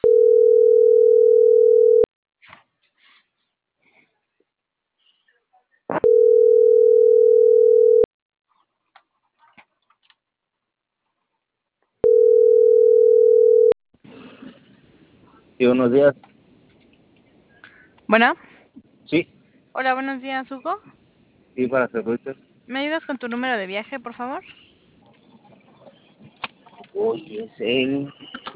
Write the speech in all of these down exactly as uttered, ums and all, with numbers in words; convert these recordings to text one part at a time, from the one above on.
Sí, buenos días. Bueno, Sí, hola, buenos días, Hugo. sí, para servirte. ¿Me ayudas con tu número de viaje, por favor? Hoy es el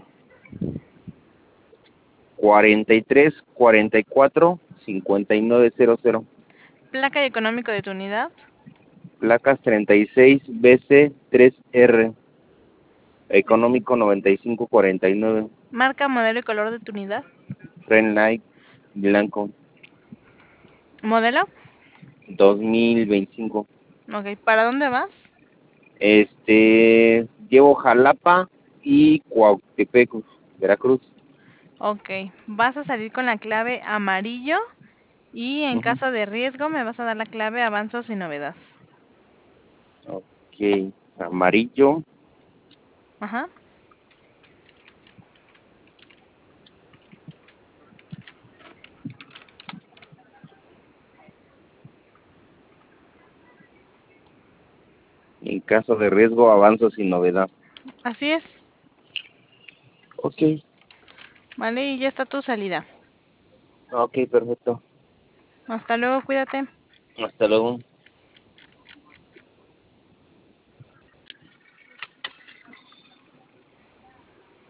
cuarenta y tres, cuarenta y cuatro, cincuenta y nueve cero cero. Placa y económico de tu unidad. Placas treinta y seis B C tres R. Económico noventa y cinco cuarenta y nueve. Marca, modelo y color de tu unidad. Ren Light blanco. ¿Modelo? dos mil veinticinco. Ok, ¿para dónde vas? Este, llevo Jalapa y Cuautepec, Veracruz. Ok, vas a salir con la clave amarillo y en Ujú. caso de riesgo me vas a dar la clave avanzo sin novedad. Ok, amarillo. Ajá. En caso de riesgo, avanzo sin novedad. Así es. Ok, Vale, y ya está tu salida. ok, perfecto. Hasta luego, cuídate. Hasta luego.